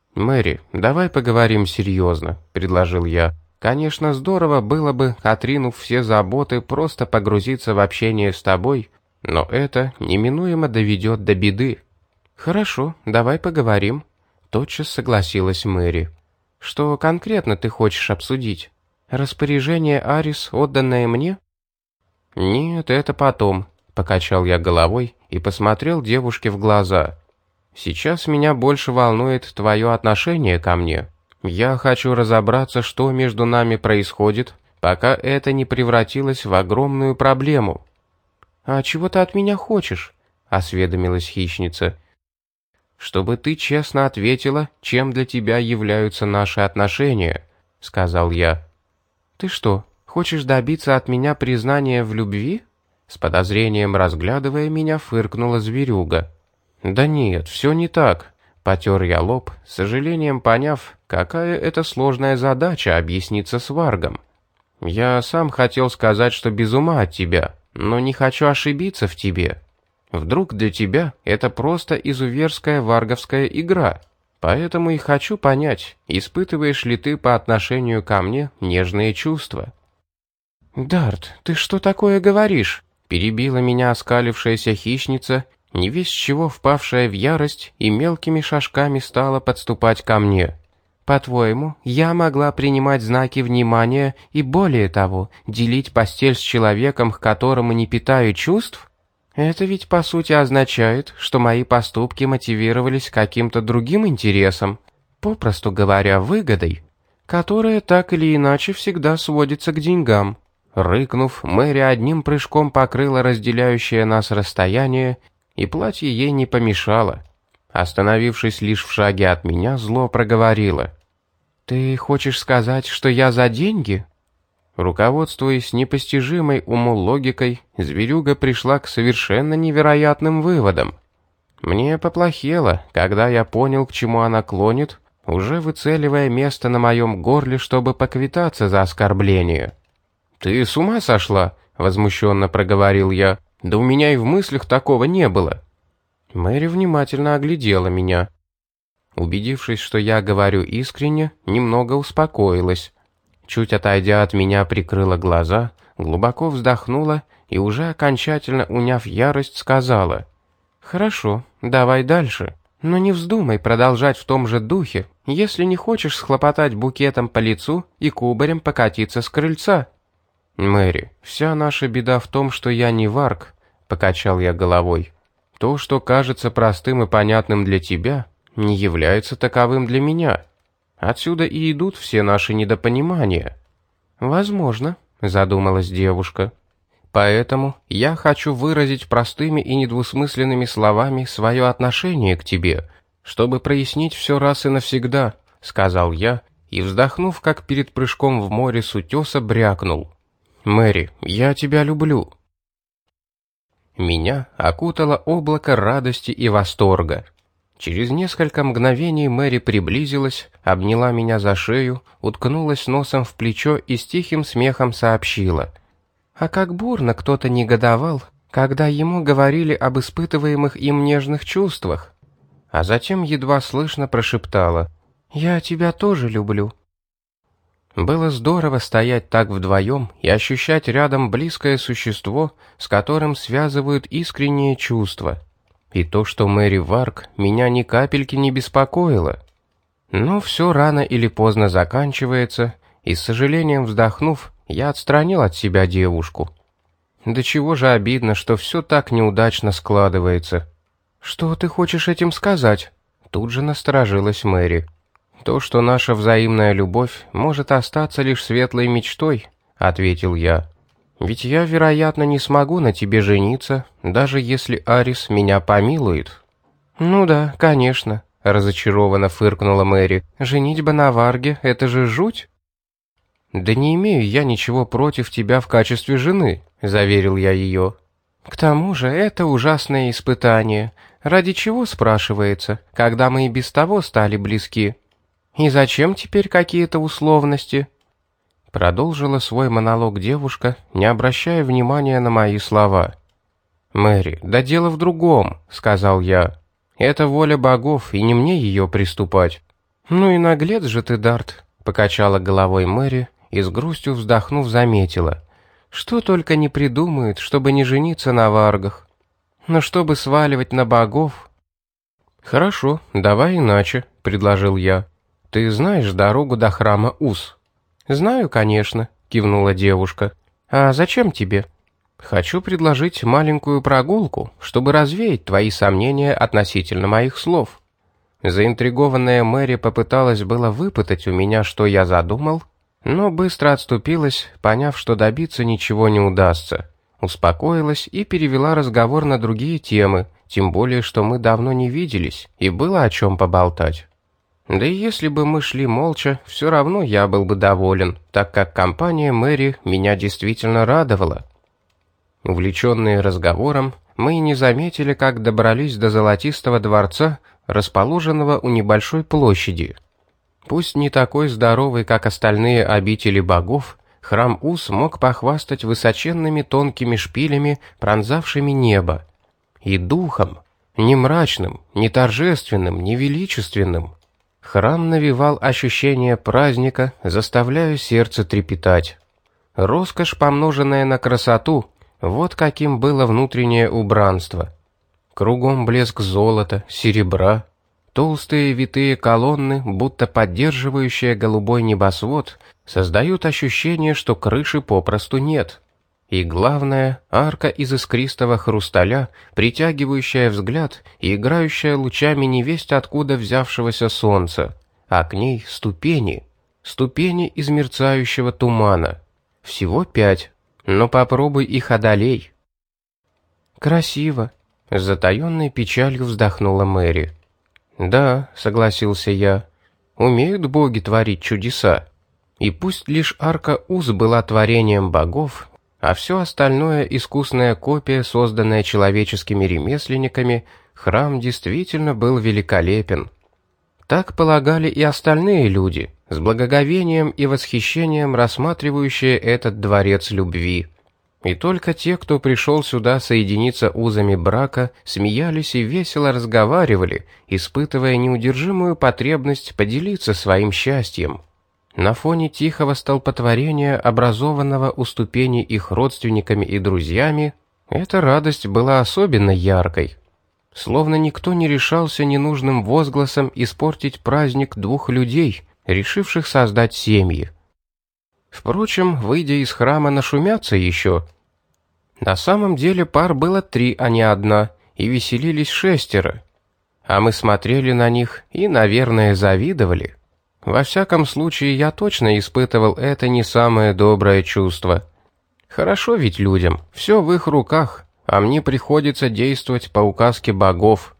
«Мэри, давай поговорим серьезно», — предложил я. «Конечно, здорово было бы, отринув все заботы, просто погрузиться в общение с тобой, но это неминуемо доведет до беды». «Хорошо, давай поговорим», — тотчас согласилась Мэри. «Что конкретно ты хочешь обсудить? Распоряжение Арис, отданное мне?» «Нет, это потом», — покачал я головой и посмотрел девушке в глаза. «Сейчас меня больше волнует твое отношение ко мне. Я хочу разобраться, что между нами происходит, пока это не превратилось в огромную проблему». «А чего ты от меня хочешь?» — осведомилась хищница. «Чтобы ты честно ответила, чем для тебя являются наши отношения», — сказал я. «Ты что, хочешь добиться от меня признания в любви?» С подозрением разглядывая меня, фыркнула зверюга. «Да нет, все не так», — потер я лоб, с сожалением поняв, какая это сложная задача объясниться с Варгом. «Я сам хотел сказать, что без ума от тебя, но не хочу ошибиться в тебе. Вдруг для тебя это просто изуверская варговская игра, поэтому и хочу понять, испытываешь ли ты по отношению ко мне нежные чувства». «Дарт, ты что такое говоришь?» — перебила меня оскалившаяся хищница, не весть чего впавшая в ярость и мелкими шажками стала подступать ко мне. «По-твоему, я могла принимать знаки внимания и, более того, делить постель с человеком, к которому не питаю чувств? Это ведь по сути означает, что мои поступки мотивировались каким-то другим интересом, попросту говоря, выгодой, которая так или иначе всегда сводится к деньгам». Рыкнув, Мэри одним прыжком покрыла разделяющее нас расстояние, и платье ей не помешало. Остановившись лишь в шаге от меня, зло проговорила: «Ты хочешь сказать, что я за деньги?» Руководствуясь непостижимой уму логикой, зверюга пришла к совершенно невероятным выводам. Мне поплохело, когда я понял, к чему она клонит, уже выцеливая место на моем горле, чтобы поквитаться за оскорбление. «Ты с ума сошла?» — возмущенно проговорил я. «Да у меня и в мыслях такого не было». Мэри внимательно оглядела меня. Убедившись, что я говорю искренне, немного успокоилась. Чуть отойдя от меня, прикрыла глаза, глубоко вздохнула и, уже окончательно уняв ярость, сказала: «Хорошо, давай дальше, но не вздумай продолжать в том же духе, если не хочешь схлопотать букетом по лицу и кубарем покатиться с крыльца». «Мэри, вся наша беда в том, что я не варг», — покачал я головой. «То, что кажется простым и понятным для тебя, не является таковым для меня. Отсюда и идут все наши недопонимания». «Возможно», — задумалась девушка. «Поэтому я хочу выразить простыми и недвусмысленными словами свое отношение к тебе, чтобы прояснить все раз и навсегда», — сказал я, и, вздохнув, как перед прыжком в море с утеса, брякнул: «Мэри, я тебя люблю». Меня окутало облако радости и восторга. Через несколько мгновений Мэри приблизилась, обняла меня за шею, уткнулась носом в плечо и с тихим смехом сообщила: «А как бурно кто-то негодовал, когда ему говорили об испытываемых им нежных чувствах». А затем едва слышно прошептала: «Я тебя тоже люблю». Было здорово стоять так вдвоем и ощущать рядом близкое существо, с которым связывают искренние чувства. И то, что Мэри Варг, меня ни капельки не беспокоило. Но все рано или поздно заканчивается, и с сожалением вздохнув, я отстранил от себя девушку. Да чего же обидно, что все так неудачно складывается. «Что ты хочешь этим сказать?» Тут же насторожилась Мэри. «То, что наша взаимная любовь может остаться лишь светлой мечтой», — ответил я. «Ведь я, вероятно, не смогу на тебе жениться, даже если Арис меня помилует». «Ну да, конечно», — разочарованно фыркнула Мэри. «Женитьба на Варге — это же жуть». «Да не имею я ничего против тебя в качестве жены», — заверил я ее. «К тому же это ужасное испытание. Ради чего, спрашивается, когда мы и без того стали близки? И зачем теперь какие-то условности?» Продолжила свой монолог девушка, не обращая внимания на мои слова. «Мэри, да дело в другом», — сказал я. «Это воля богов, и не мне ее приступать». «Ну и наглец же ты, Дарт», — покачала головой Мэри и с грустью вздохнув заметила. «Что только не придумают, чтобы не жениться на варгах. Но чтобы сваливать на богов...» «Хорошо, давай иначе», — предложил я. «Ты знаешь дорогу до храма Ус?» «Знаю, конечно», — кивнула девушка. «А зачем тебе?» «Хочу предложить маленькую прогулку, чтобы развеять твои сомнения относительно моих слов». Заинтригованная Мэри попыталась было выпытать у меня, что я задумал, но быстро отступилась, поняв, что добиться ничего не удастся. Успокоилась и перевела разговор на другие темы, тем более, что мы давно не виделись, и было о чем поболтать. Да и если бы мы шли молча, все равно я был бы доволен, так как компания Мэри меня действительно радовала. Увлеченные разговором, мы и не заметили, как добрались до Золотистого дворца, расположенного у небольшой площади. Пусть не такой здоровый, как остальные обители богов, храм Ус мог похвастать высоченными тонкими шпилями, пронзавшими небо, и духом, не мрачным, не торжественным, не величественным. Храм навевал ощущение праздника, заставляя сердце трепетать. Роскошь, помноженная на красоту, вот каким было внутреннее убранство. Кругом блеск золота, серебра, толстые витые колонны, будто поддерживающие голубой небосвод, создают ощущение, что крыши попросту нет. И главное, арка из искристого хрусталя, притягивающая взгляд и играющая лучами невесть откуда взявшегося солнца, а к ней ступени из мерцающего тумана. Всего 5, но попробуй их одолей. «Красиво», — с затаенной печалью вздохнула Мэри. «Да», — согласился я, — «умеют боги творить чудеса. И пусть лишь арка Уз была творением богов, а все остальное искусная копия, созданная человеческими ремесленниками, храм действительно был великолепен. Так полагали и остальные люди, с благоговением и восхищением рассматривающие этот дворец любви. И только те, кто пришел сюда соединиться узами брака, смеялись и весело разговаривали, испытывая неудержимую потребность поделиться своим счастьем. На фоне тихого столпотворения, образованного у ступеней их родственниками и друзьями, эта радость была особенно яркой. Словно никто не решался ненужным возгласом испортить праздник двух людей, решивших создать семьи. Впрочем, выйдя из храма, нашумятся еще. На самом деле пар было 3, а не 1, и веселились 6. А мы смотрели на них и, наверное, завидовали. Во всяком случае, я точно испытывал это не самое доброе чувство. Хорошо ведь людям, все в их руках, а мне приходится действовать по указке богов.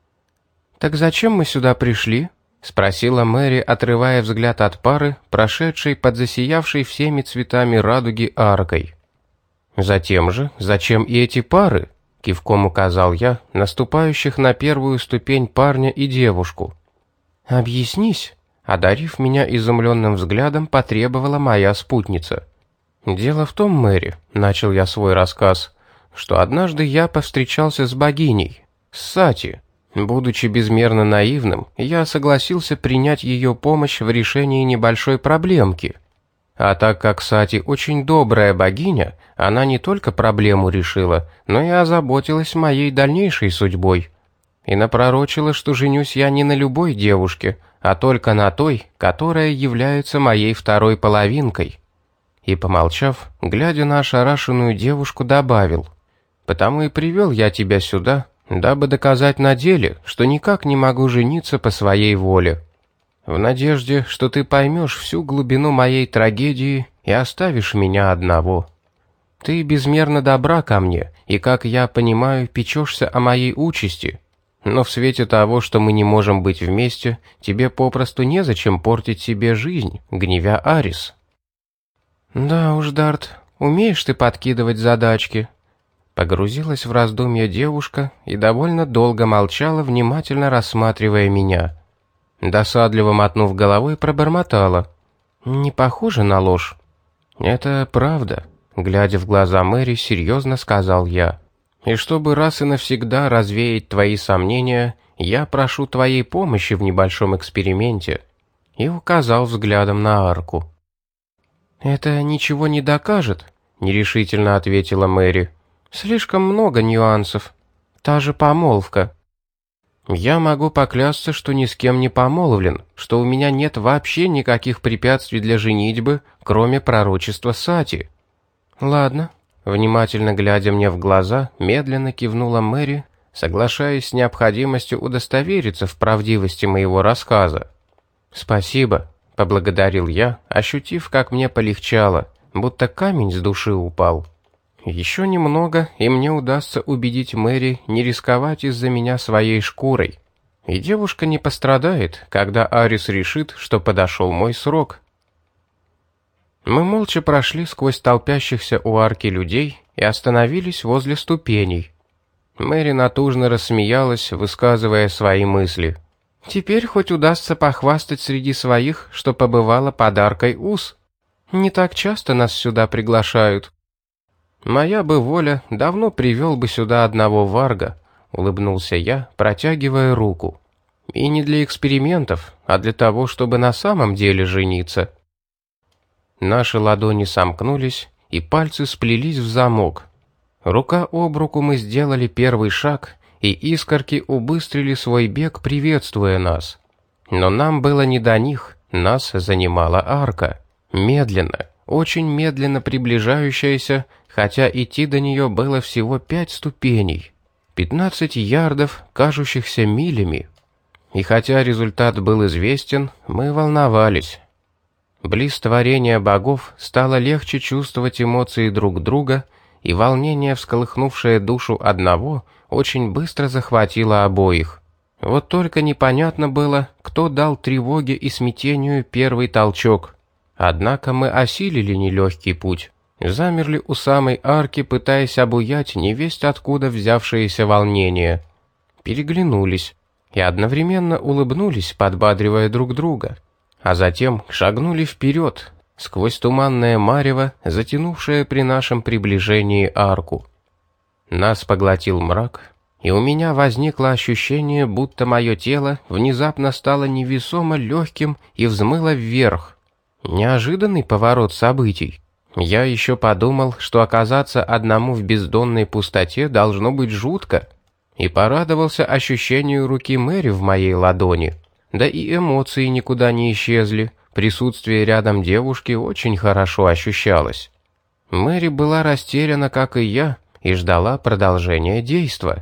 «Так зачем мы сюда пришли?» — спросила Мэри, отрывая взгляд от пары, прошедшей под засиявшей всеми цветами радуги аркой. «Затем же, зачем и эти пары?» — кивком указал я, наступающих на первую ступень парня и девушку. «Объяснись», — одарив меня изумленным взглядом, потребовала моя спутница. «Дело в том, Мэри», — начал я свой рассказ, — «что однажды я повстречался с богиней, с Сати. Будучи безмерно наивным, я согласился принять ее помощь в решении небольшой проблемки. А так как Сати очень добрая богиня, она не только проблему решила, но и озаботилась моей дальнейшей судьбой. И напророчила, что женюсь я не на любой девушке, а только на той, которая является моей второй половинкой». И, помолчав, глядя на ошарашенную девушку, добавил: «Потому и привел я тебя сюда, дабы доказать на деле, что никак не могу жениться по своей воле. В надежде, что ты поймешь всю глубину моей трагедии и оставишь меня одного. Ты безмерно добра ко мне, и, как я понимаю, печешься о моей участи. Но в свете того, что мы не можем быть вместе, тебе попросту незачем портить себе жизнь, гневя Арис». «Да уж, Дарт, умеешь ты подкидывать задачки». Погрузилась в раздумья девушка и довольно долго молчала, внимательно рассматривая меня. Досадливо мотнув головой, пробормотала: «Не похоже на ложь». «Это правда», — глядя в глаза Мэри, серьезно сказал я. «И чтобы раз и навсегда развеять твои сомнения, я прошу твоей помощи в небольшом эксперименте. и указал взглядом на арку. «Это ничего не докажет», — нерешительно ответила Мэри. «Слишком много нюансов. Та же помолвка». «Я могу поклясться, что ни с кем не помолвлен, что у меня нет вообще никаких препятствий для женитьбы, кроме пророчества Сати». «Ладно», — внимательно глядя мне в глаза, медленно кивнула Мэри, соглашаясь с необходимостью удостовериться в правдивости моего рассказа. «Спасибо», — поблагодарил я, ощутив, как мне полегчало, будто камень с души упал. Еще немного, и мне удастся убедить Мэри не рисковать из-за меня своей шкурой. И девушка не пострадает, когда Арис решит, что подошел мой срок. Мы молча прошли сквозь толпящихся у арки людей и остановились возле ступеней. Мэри натужно рассмеялась, высказывая свои мысли. «Теперь хоть удастся похвастать среди своих, что побывала подаркой Ус. Не так часто нас сюда приглашают». «Моя бы воля, давно привел бы сюда одного варга», — улыбнулся я, протягивая руку. «И не для экспериментов, а для того, чтобы на самом деле жениться». Наши ладони сомкнулись, и пальцы сплелись в замок. Рука об руку мы сделали первый шаг, и искорки убыстрили свой бег, приветствуя нас. Но нам было не до них, нас занимала арка. Медленно, очень медленно приближающаяся, хотя идти до нее было всего 5 ступеней. 15 ярдов, кажущихся милями. И хотя результат был известен, мы волновались. Близ творения богов стало легче чувствовать эмоции друг друга, и волнение, всколыхнувшее душу одного, очень быстро захватило обоих. Вот только непонятно было, кто дал тревоге и смятению первый толчок. Однако мы осилили нелегкий путь. Замерли у самой арки, пытаясь обуять невесть откуда взявшееся волнение. Переглянулись и одновременно улыбнулись, подбадривая друг друга. А затем шагнули вперед, сквозь туманное марево, затянувшее при нашем приближении арку. Нас поглотил мрак, и у меня возникло ощущение, будто мое тело внезапно стало невесомо легким и взмыло вверх. Неожиданный поворот событий. Я еще подумал, что оказаться одному в бездонной пустоте должно быть жутко, и порадовался ощущению руки Мэри в моей ладони. Да и эмоции никуда не исчезли, присутствие рядом девушки очень хорошо ощущалось. Мэри была растеряна, как и я, и ждала продолжения действа.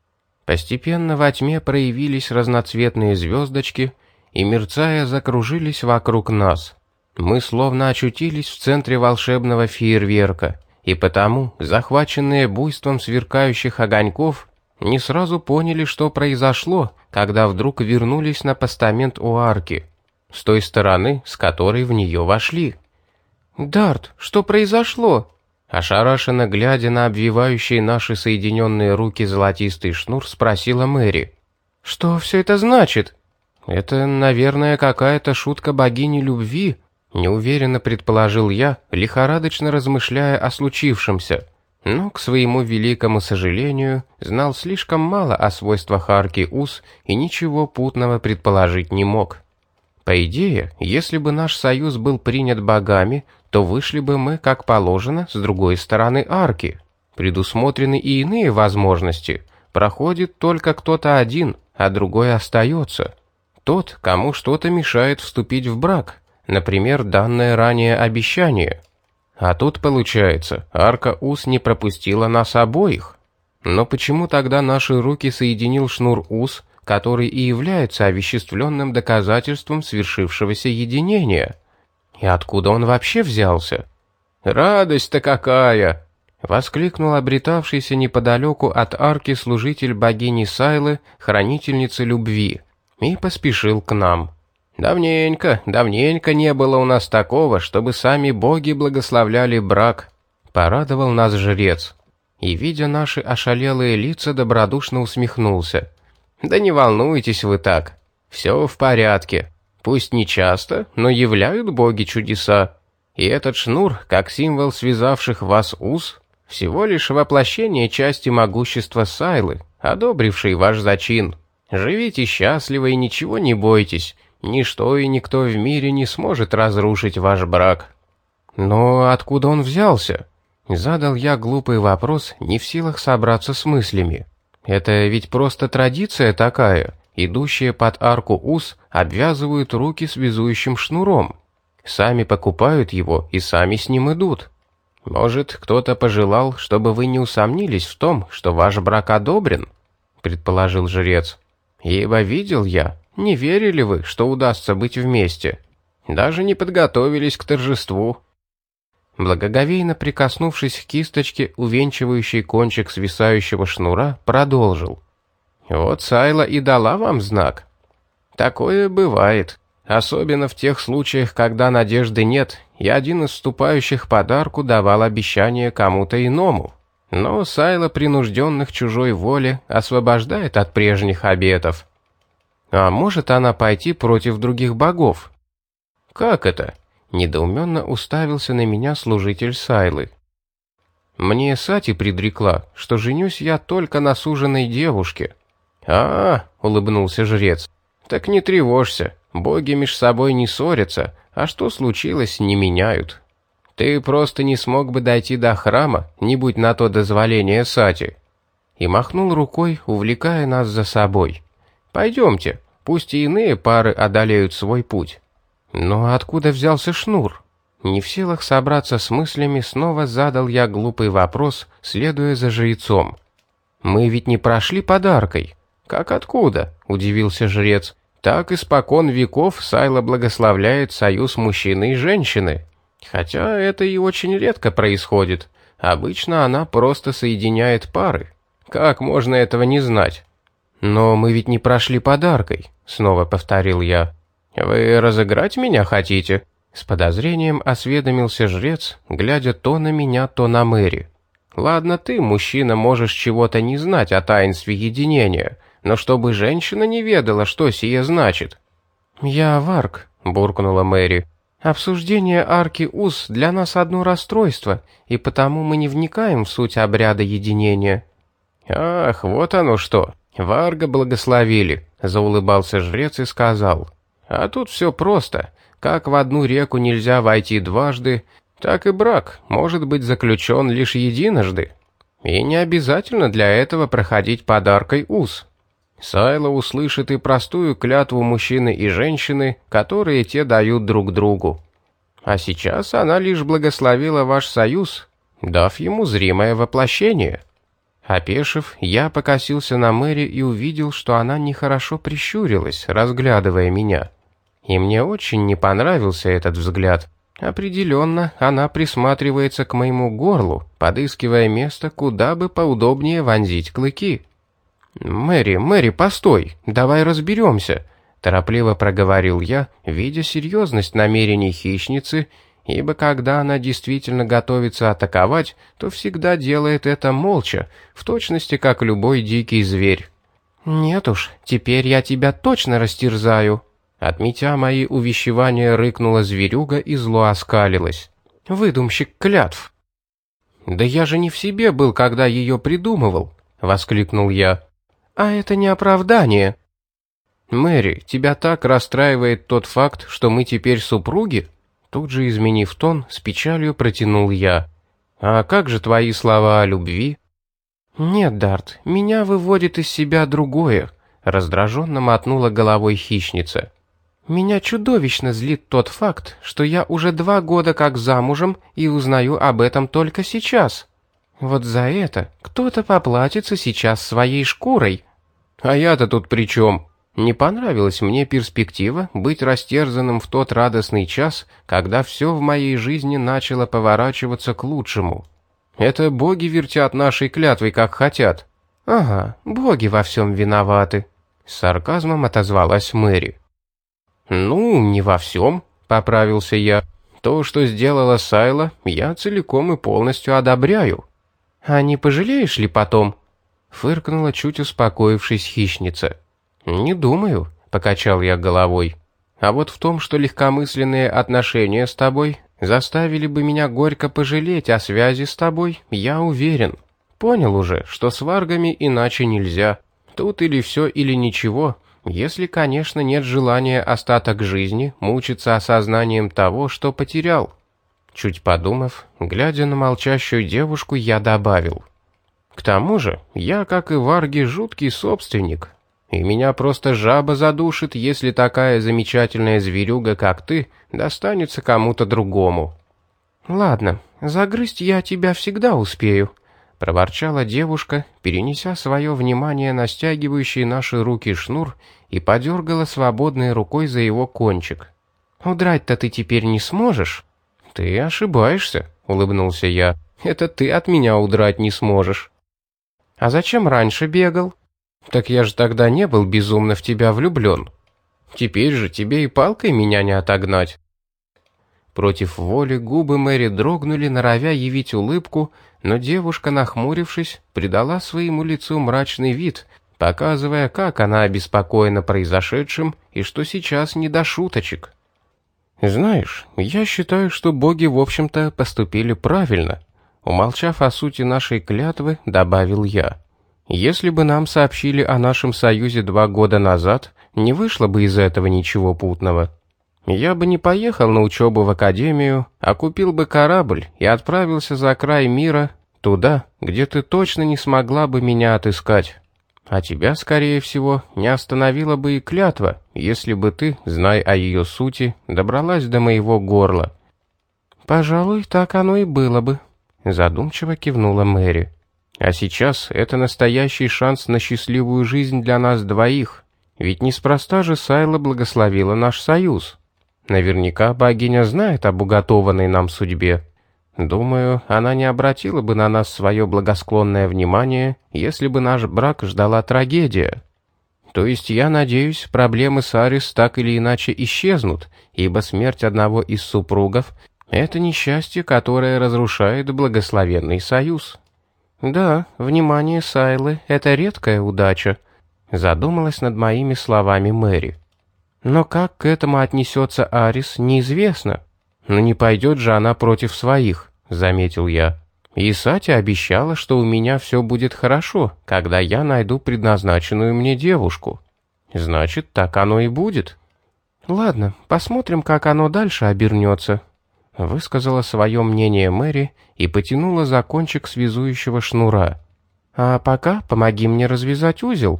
Постепенно во тьме проявились разноцветные звездочки, и, мерцая, закружились вокруг нас. Мы словно очутились в центре волшебного фейерверка, и потому, захваченные буйством сверкающих огоньков, не сразу поняли, что произошло, когда вдруг вернулись на постамент у арки, с той стороны, с которой в нее вошли. «Дарт, что произошло?» Ошарашенно глядя на обвивающий наши соединенные руки золотистый шнур, спросила Мэри. «Что все это значит?» «Это, наверное, какая-то шутка богини любви», неуверенно предположил я, лихорадочно размышляя о случившемся, но, к своему великому сожалению, знал слишком мало о свойствах арки Ус и ничего путного предположить не мог. По идее, если бы наш союз был принят богами, то вышли бы мы, как положено, с другой стороны арки. Предусмотрены и иные возможности. Проходит только кто-то один, а другой остается. Тот, кому что-то мешает вступить в брак. Например, данное ранее обещание. А тут, получается, арка Ус не пропустила нас обоих. Но почему тогда наши руки соединил шнур Ус, который и является овеществленным доказательством свершившегося единения? И откуда он вообще взялся? «Радость-то какая!» — воскликнул обретавшийся неподалеку от арки служитель богини Сайлы, хранительницы любви, и поспешил к нам. «Давненько не было у нас такого, чтобы сами боги благословляли брак», — порадовал нас жрец. И, видя наши ошалелые лица, добродушно усмехнулся. «Да не волнуйтесь вы так, все в порядке. Пусть не часто, но являют боги чудеса. И этот шнур, как символ связавших вас уз, всего лишь воплощение части могущества Сайлы, одобрившей ваш зачин. Живите счастливо и ничего не бойтесь. Ничто и никто в мире не сможет разрушить ваш брак». «Но откуда он взялся?» Задал я глупый вопрос, не в силах собраться с мыслями. «Это ведь просто традиция такая. Идущие под арку уз обвязывают руки связующим шнуром. Сами покупают его и сами с ним идут. Может, кто-то пожелал, чтобы вы не усомнились в том, что ваш брак одобрен?» Предположил жрец. «Ибо видел я, не верили вы, что удастся быть вместе. Даже не подготовились к торжеству». Благоговейно прикоснувшись к кисточке, увенчивающей кончик свисающего шнура, продолжил. «Вот Сайла и дала вам знак. Такое бывает, особенно в тех случаях, когда надежды нет, и один из вступающих под арку давал обещание кому-то иному. Но Сайла принужденных чужой воле освобождает от прежних обетов. А может она пойти против других богов?» «Как это?» Недоуменно уставился на меня служитель Сайлы. «Мне Сати предрекла, что женюсь я только на суженой девушке». Улыбнулся жрец. «Так не тревожься, боги меж собой не ссорятся, а что случилось, не меняют. Ты просто не смог бы дойти до храма, не будь на то дозволения Сати». И махнул рукой, увлекая нас за собой. «Пойдемте, пусть и иные пары одолеют свой путь». Но откуда взялся шнур? Не в силах собраться с мыслями, снова задал я глупый вопрос, следуя за жрецом. «Мы ведь не прошли подаркой». «Как откуда?» – удивился жрец. «Так испокон веков Сайла благословляет союз мужчины и женщины. Хотя это и очень редко происходит. Обычно она просто соединяет пары. Как можно этого не знать?» «Но мы ведь не прошли подаркой», – снова повторил я. «Вы разыграть меня хотите?» С подозрением осведомился жрец, глядя то на меня, то на Мэри. «Ладно, ты, мужчина, можешь чего-то не знать о таинстве единения, но чтобы женщина не ведала, что сие значит». «Я Варк», — буркнула Мэри. «Обсуждение арки уз для нас одно расстройство, и потому мы не вникаем в суть обряда единения». «Ах, вот оно что! Варга благословили», — заулыбался жрец и сказал. «А тут все просто. Как в одну реку нельзя войти дважды, так и брак может быть заключен лишь единожды. И не обязательно для этого проходить подаркой уз. Сайла услышит и простую клятву мужчины и женщины, которые те дают друг другу. А сейчас она лишь благословила ваш союз, дав ему зримое воплощение». Опешив, я покосился на Мэри и увидел, что она нехорошо прищурилась, разглядывая меня. И мне очень не понравился этот взгляд. Определенно, она присматривается к моему горлу, подыскивая место, куда бы поудобнее вонзить клыки. «Мэри, постой, давай разберемся», — торопливо проговорил я, видя серьезность намерений хищницы, ибо когда она действительно готовится атаковать, то всегда делает это молча, в точности как любой дикий зверь. «Нет уж, теперь я тебя точно растерзаю», — отметя мои увещевания, рыкнула зверюга и зло оскалилась. «Выдумщик клятв». «Да я же не в себе был, когда ее придумывал», — воскликнул я. «А это не оправдание». «Мэри, тебя так расстраивает тот факт, что мы теперь супруги?» Тут же, изменив тон, с печалью протянул я. «А как же твои слова о любви?» «Нет, Дарт, меня выводит из себя другое», — раздраженно мотнула головой хищница. «Меня чудовищно злит тот факт, что я уже 2 года как замужем и узнаю об этом только сейчас. Вот за это кто-то поплатится сейчас своей шкурой». «А я-то тут при чем?» Не понравилась мне перспектива быть растерзанным в тот радостный час, когда все в моей жизни начало поворачиваться к лучшему. Это боги вертят нашей клятвой, как хотят. «Ага, боги во всем виноваты», — с сарказмом отозвалась Мэри. «Ну, не во всем», — поправился я. «То, что сделала Сайла, я целиком и полностью одобряю». «А не пожалеешь ли потом?» — фыркнула чуть успокоившись хищница. «Не думаю», — покачал я головой. «А вот в том, что легкомысленные отношения с тобой заставили бы меня горько пожалеть о связи с тобой, я уверен. Понял уже, что с варгами иначе нельзя. Тут или все, или ничего, Если, конечно, нет желания остаток жизни мучиться осознанием того, что потерял. Чуть подумав, глядя на молчащую девушку, я добавил: к тому же, я, как и Варги, жуткий собственник, и меня просто жаба задушит, если такая замечательная зверюга, как ты, достанется кому-то другому. Ладно, загрызть я тебя всегда успею, проворчала девушка, перенеся свое внимание на стягивающий наши руки шнур и подергала свободной рукой за его кончик. Удрать-то ты теперь не сможешь? Ты ошибаешься, улыбнулся я. Это ты от меня удрать не сможешь. А зачем раньше бегал? Так я же тогда не был безумно в тебя влюблен. Теперь же тебе и палкой меня не отогнать. Против воли губы Мэри дрогнули, норовя явить улыбку, но девушка, нахмурившись, придала своему лицу мрачный вид, показывая, как она обеспокоена произошедшим и что сейчас не до шуточек. Знаешь, я считаю, что боги, в общем-то, поступили правильно. Умолчав о сути нашей клятвы, добавил я. Если бы нам сообщили о нашем союзе 2 года назад, не вышло бы из этого ничего путного. Я бы не поехал на учебу в академию, а купил бы корабль и отправился за край мира, туда, где ты точно не смогла бы меня отыскать. А тебя, скорее всего, не остановила бы и клятва, если бы ты, зная о ее сути, добралась до моего горла. Пожалуй, так оно и было бы, задумчиво кивнула Мэри. А сейчас это настоящий шанс на счастливую жизнь для нас двоих, ведь неспроста же Сайла благословила наш союз. Наверняка богиня знает об уготованной нам судьбе. Думаю, она не обратила бы на нас свое благосклонное внимание, если бы наш брак ждала трагедия. То есть, я надеюсь, проблемы с Арис так или иначе исчезнут, ибо смерть одного из супругов — это несчастье, которое разрушает благословенный союз. Да, внимание Сайлы — это редкая удача, задумалась над моими словами Мэри. Но как к этому отнесется Арис, неизвестно. Но не пойдет же она против своих, заметил я. И Сати обещала, что у меня все будет хорошо, когда я найду предназначенную мне девушку. Значит, так оно и будет. Ладно, посмотрим, как оно дальше обернется, высказала свое мнение Мэри и потянула за кончик связующего шнура. А пока помоги мне развязать узел.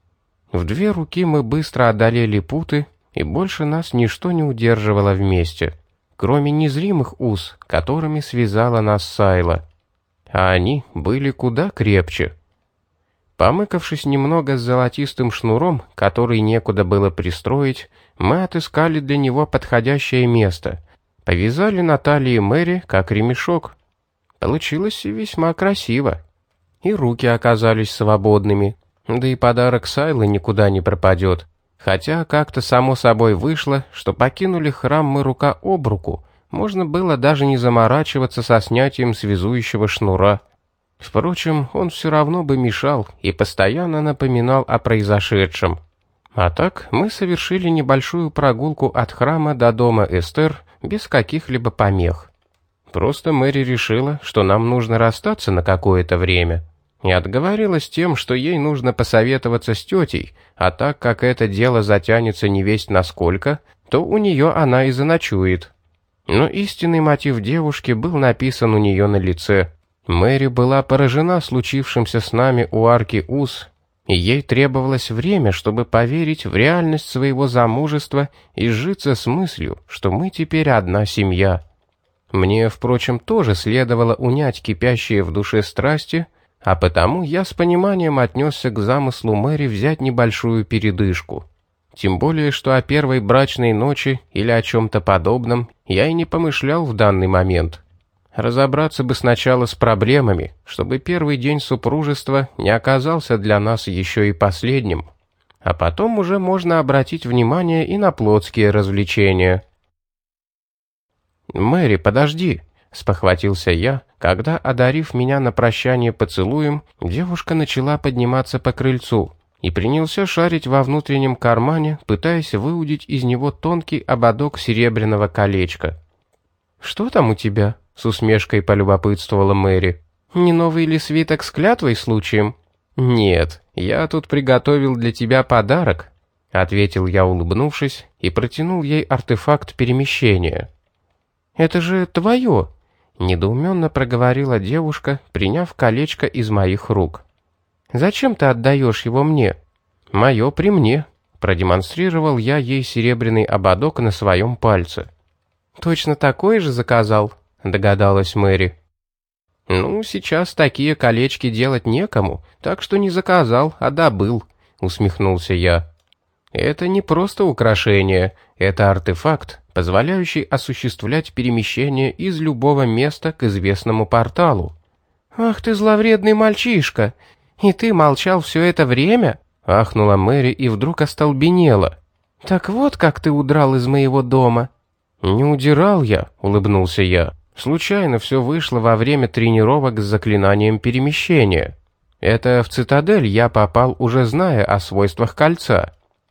В 2 руки мы быстро одолели путы, и больше нас ничто не удерживало вместе, кроме незримых уз, которыми связала нас Сайла. А они были куда крепче. Помыкавшись немного с золотистым шнуром, который некуда было пристроить, мы отыскали для него подходящее место, повязали на талии Мэри как ремешок. Получилось весьма красиво. И руки оказались свободными, да и подарок Сайлы никуда не пропадет. Хотя как-то само собой вышло, что покинули храм мы рука об руку, можно было даже не заморачиваться со снятием связующего шнура. Впрочем, он все равно бы мешал и постоянно напоминал о произошедшем. А так мы совершили небольшую прогулку от храма до дома Эстер без каких-либо помех. Просто Мэри решила, что нам нужно расстаться на какое-то время. И отговорилась тем, что ей нужно посоветоваться с тетей, а так как это дело затянется невесть насколько, то у нее она и заночует. Но истинный мотив девушки был написан у нее на лице. Мэри была поражена случившимся с нами у арки Уз, и ей требовалось время, чтобы поверить в реальность своего замужества и сжиться с мыслью, что мы теперь одна семья. Мне, впрочем, тоже следовало унять кипящие в душе страсти, а потому я с пониманием отнесся к замыслу Мэри взять небольшую передышку. Тем более, что о первой брачной ночи или о чем-то подобном я и не помышлял в данный момент. Разобраться бы сначала с проблемами, чтобы первый день супружества не оказался для нас еще и последним. А потом уже можно обратить внимание и на плотские развлечения. «Мэри, подожди!» — спохватился я, когда, одарив меня на прощание поцелуем, девушка начала подниматься по крыльцу и принялся шарить во внутреннем кармане, пытаясь выудить из него тонкий ободок серебряного колечка. «Что там у тебя?» — с усмешкой полюбопытствовала Мэри. «Не новый ли свиток с клятвой случаем?» «Нет, я тут приготовил для тебя подарок». ответил я, улыбнувшись, и протянул ей артефакт перемещения. «Это же твое!» — недоуменно проговорила девушка, приняв колечко из моих рук. «Зачем ты отдаешь его мне?» «Мое при мне», — продемонстрировал я ей серебряный ободок на своем пальце. «Точно такой же заказал?» — догадалась Мэри. «Ну, сейчас такие колечки делать некому, так что не заказал, а добыл», — усмехнулся я. «Это не просто украшение, это артефакт, позволяющий осуществлять перемещение из любого места к известному порталу». «Ах ты зловредный мальчишка! И ты молчал все это время?» — ахнула Мэри и вдруг остолбенела. «Так вот как ты удрал из моего дома». «Не удирал я», — улыбнулся я. «Случайно все вышло во время тренировок с заклинанием перемещения. Это в цитадель я попал, уже зная о свойствах кольца».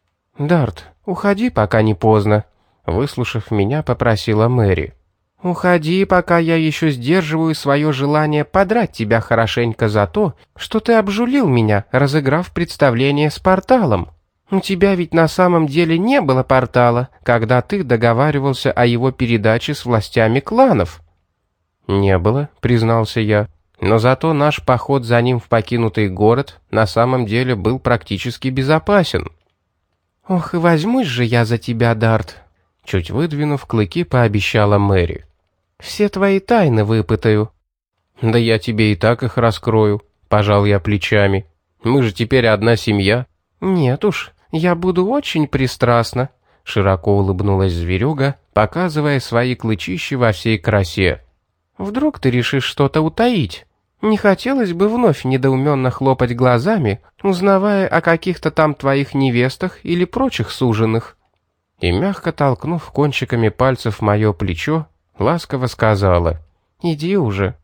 «Дарт, уходи, пока не поздно», — выслушав меня, попросила Мэри. «Уходи, пока я еще сдерживаю свое желание подрать тебя хорошенько за то, что ты обжулил меня, разыграв представление с порталом. У тебя ведь на самом деле не было портала, когда ты договаривался о его передаче с властями кланов». «Не было», — признался я, — «но зато наш поход за ним в покинутый город на самом деле был практически безопасен». «Ох, и возьмусь же я за тебя, Дарт», — чуть выдвинув клыки, пообещала Мэри. «Все твои тайны выпытаю». «Да я тебе и так их раскрою», — пожал я плечами. «Мы же теперь одна семья». «Нет уж, я буду очень пристрастна», — широко улыбнулась зверюга, показывая свои клычищи во всей красе. «Вдруг ты решишь что-то утаить? Не хотелось бы вновь недоуменно хлопать глазами, узнавая о каких-то там твоих невестах или прочих суженых». И мягко толкнув кончиками пальцев мое плечо, ласково сказала: «Иди уже,